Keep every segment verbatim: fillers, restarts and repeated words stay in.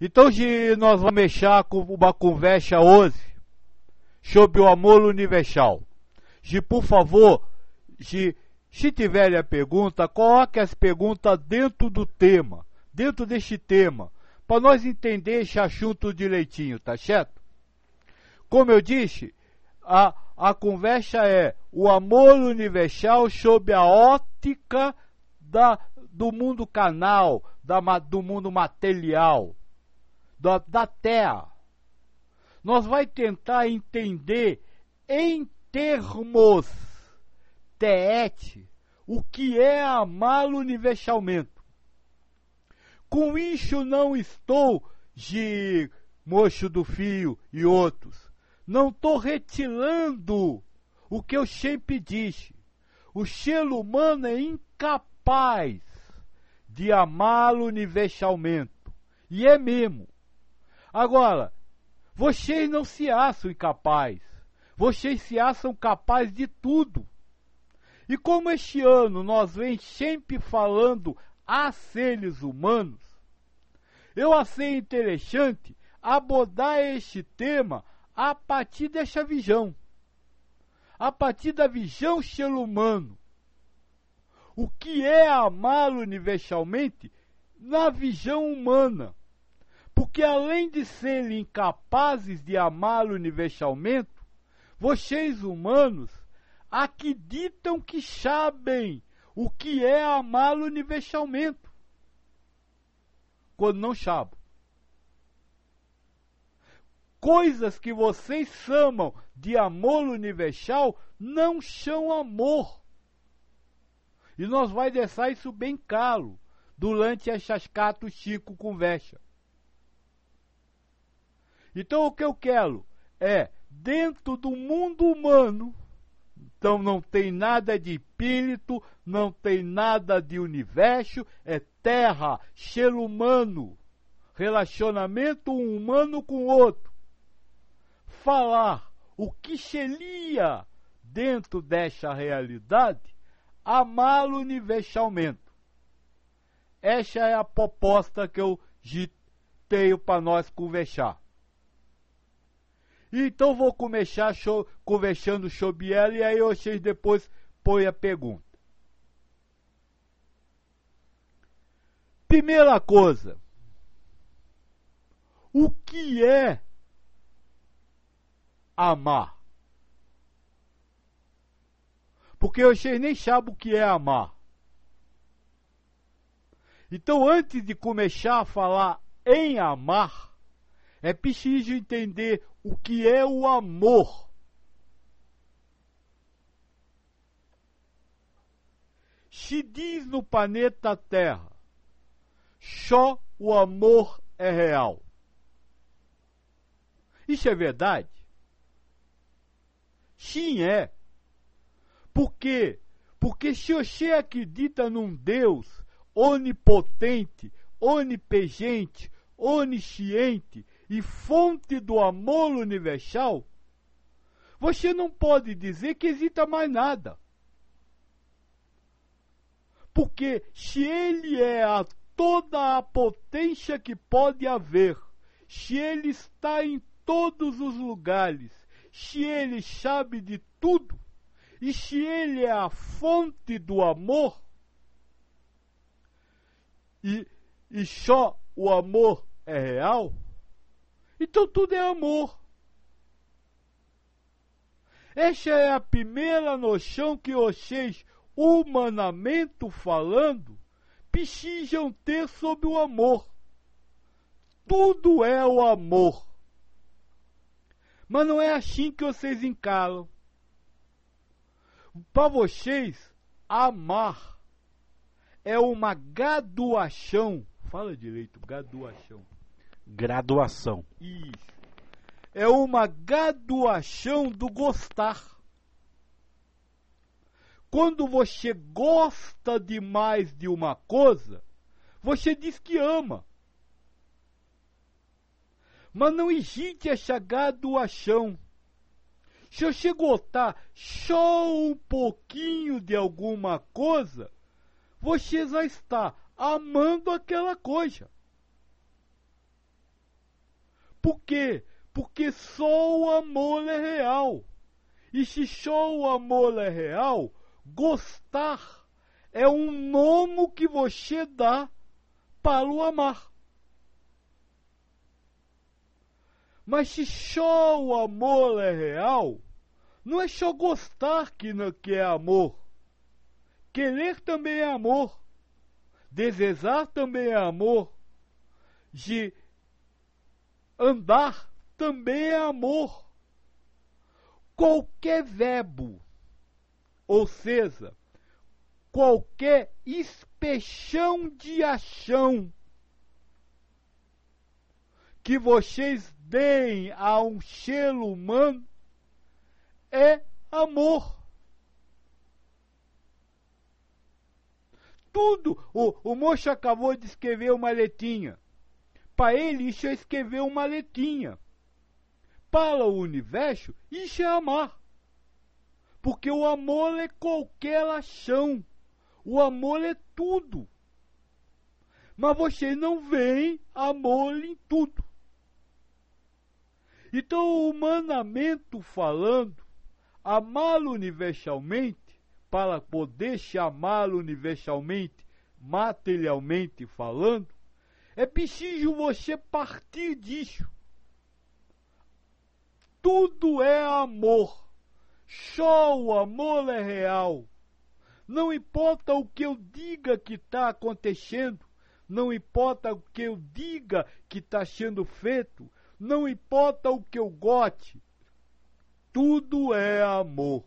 Então, se nós vamos mexer com uma conversa hoje sobre o amor universal. Se, por favor, se, se tiverem a pergunta, coloque as perguntas dentro do tema, dentro deste tema, para nós entender esse assunto direitinho, tá certo? Como eu disse, a, a conversa é o amor universal sob a ótica da, do mundo carnal, da, do mundo material, da, da terra. Nós vamos tentar entender em termos teete o que é amá-lo universalmente. Com isso não estou, de Mocho do Fio e outros, não estou retirando o que eu sempre disse. O ser humano é incapaz de amá-lo universalmente. E é mesmo. Agora, vocês não se acham incapazes. Vocês se acham capazes de tudo. E como este ano nós vem sempre falando a seres humanos, eu achei interessante abordar este tema a partir desta visão. A partir da visão ser humano. O que é amá-lo universalmente na visão humana? Porque além de serem incapazes de amá-lo universalmente, vocês humanos acreditam que sabem o que é amá-lo universalmente, quando não sabem. Coisas que vocês chamam de amor universal não são amor. E nós vamos deixar isso bem claro durante essas quatro, cinco conversas. Então o que eu quero é, dentro do mundo humano, então não tem nada de espírito, não tem nada de universo, é terra, ser humano, relacionamento um humano com o outro. Falar o que seria dentro dessa realidade, amá-lo universalmente. Essa é a proposta que eu tenho para nós conversar. Então vou começar show, conversando sobre ela e aí vocês depois põem a pergunta. Primeira coisa, o que é amar? Porque vocês nem sabem o que é amar. Então antes de começar a falar em amar, é preciso entender o que é o amor. Se diz no planeta Terra, só o amor é real. Isso é verdade? Sim, é. Por quê? Porque se você acredita num Deus onipotente, onipegente, onisciente e fonte do amor universal, você não pode dizer que exista mais nada. Porque se ele é a toda a potência que pode haver, se ele está em todos os lugares, se ele sabe de tudo, e se ele é a fonte do amor, e, e só o amor é real, então tudo é amor. Essa é a primeira noção que vocês, humanamente falando, precisam ter sobre o amor. Tudo é o amor. Mas não é assim que vocês encaram. Para vocês, amar é uma graduação. Fala direito, graduação. Graduação. Isso. É uma graduação do gostar. Quando você gosta demais de uma coisa, você diz que ama. Mas não existe essa graduação. Se você gostar só um pouquinho de alguma coisa, você já está amando aquela coisa. Por quê? Porque só o amor é real. E se só o amor é real, gostar é um nome que você dá para o amar. Mas se só o amor é real, não é só gostar que, não, que é amor. Querer também é amor. Desejar também é amor. De andar também é amor. Qualquer verbo, ou seja, qualquer expressão de ação que vocês deem a um ser humano é amor. Tudo, o, o moço acabou de escrever uma letrinha. Para ele, isso é escrever uma letrinha. Para o universo, isso é amar. Porque o amor é qualquer ação. O amor é tudo. Mas vocês não veem amor em tudo. Então, humanamente falando, amá-lo universalmente, para poder chamá-lo universalmente, materialmente falando, é preciso você partir disso. Tudo é amor. Só o amor é real. Não importa o que eu diga que está acontecendo, não importa o que eu diga que está sendo feito, não importa o que eu goste, tudo é amor.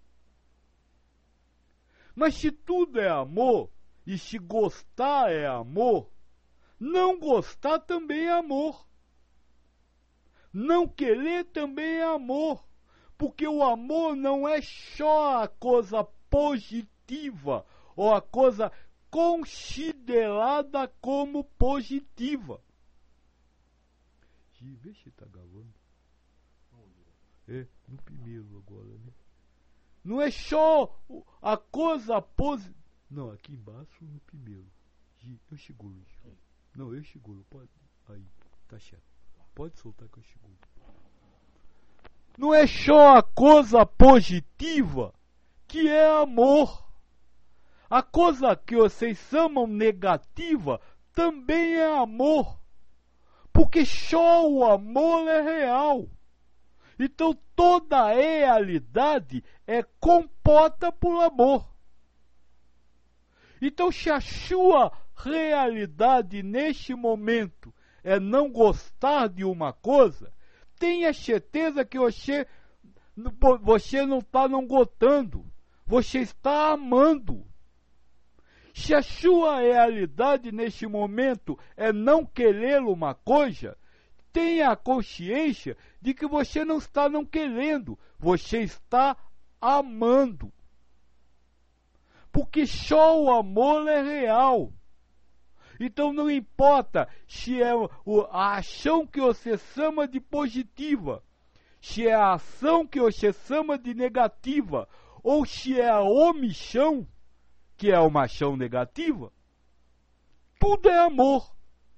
Mas se tudo é amor, e se gostar é amor, não gostar também é amor. Não querer também é amor. Porque o amor não é só a coisa positiva, ou a coisa considerada como positiva. Vê se está gravando. É, no primeiro agora, né? Não é só a coisa positiva. Não, aqui embaixo no primeiro. Eu seguro isso. Não, eu seguro. Pode. Aí, tá certo. Pode soltar que eu seguro. Não é só a coisa positiva que é amor. A coisa que vocês chamam negativa também é amor. Porque só o amor é real. Então toda a realidade é composta por amor. Então se a sua realidade neste momento é não gostar de uma coisa, tenha certeza que você, você não está não gostando, você está amando. Se a sua realidade neste momento é não querer uma coisa, tenha a consciência de que você não está não querendo, você está amando. Porque só o amor é real. Então não importa se é a ação que você chama de positiva, se é a ação que você chama de negativa, ou se é a omissão, que é uma ação negativa, tudo é amor.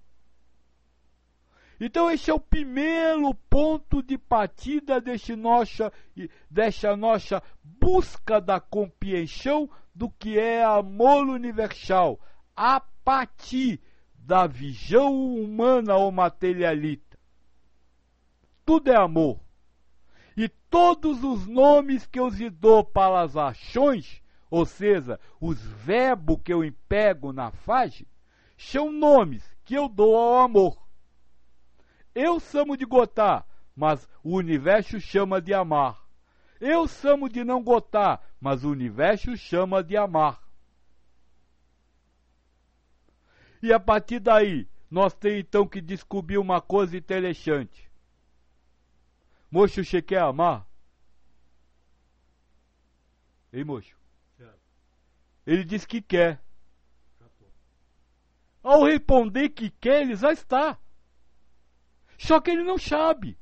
Então esse é o primeiro ponto de partida desse nossa, dessa nossa busca da compreensão do que é amor universal, a partir da visão humana ou materialista. Tudo é amor. E todos os nomes que eu lhe dou para as ações, ou seja, os verbos que eu emprego na frase, são nomes que eu dou ao amor. Eu chamo de gostar, mas o universo chama de amar. Eu chamo de não gostar, mas o universo chama de amar. E a partir daí, nós temos então que descobrir uma coisa interessante. Moço, você quer amar? Ei, moço? Ele diz que quer. Ao responder que quer, ele já está. Só que ele não sabe.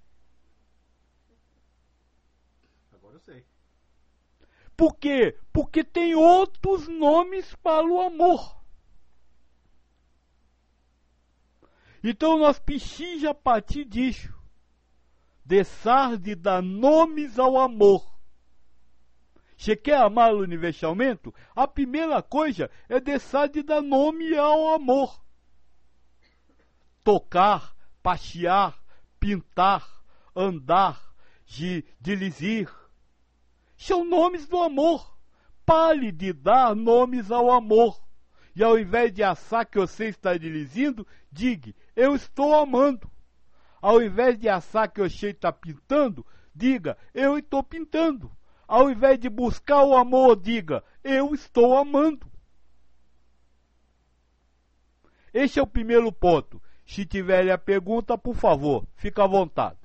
Agora eu sei. Por quê? Porque tem outros nomes para o amor. Então nós pichinja pati dicho, deixar de dar nomes ao amor. Você quer amar universalmente? A primeira coisa é deixar de dar nome ao amor. Tocar, passear, pintar, andar, de, dirigir. São nomes do amor. Pare de dar nomes ao amor. E ao invés de achar que você está dirigindo, diga, eu estou amando. Ao invés de achar que você está pintando, diga, eu estou pintando. Ao invés de buscar o amor, diga, eu estou amando. Esse é o primeiro ponto. Se tiverem a pergunta, por favor, fica à vontade.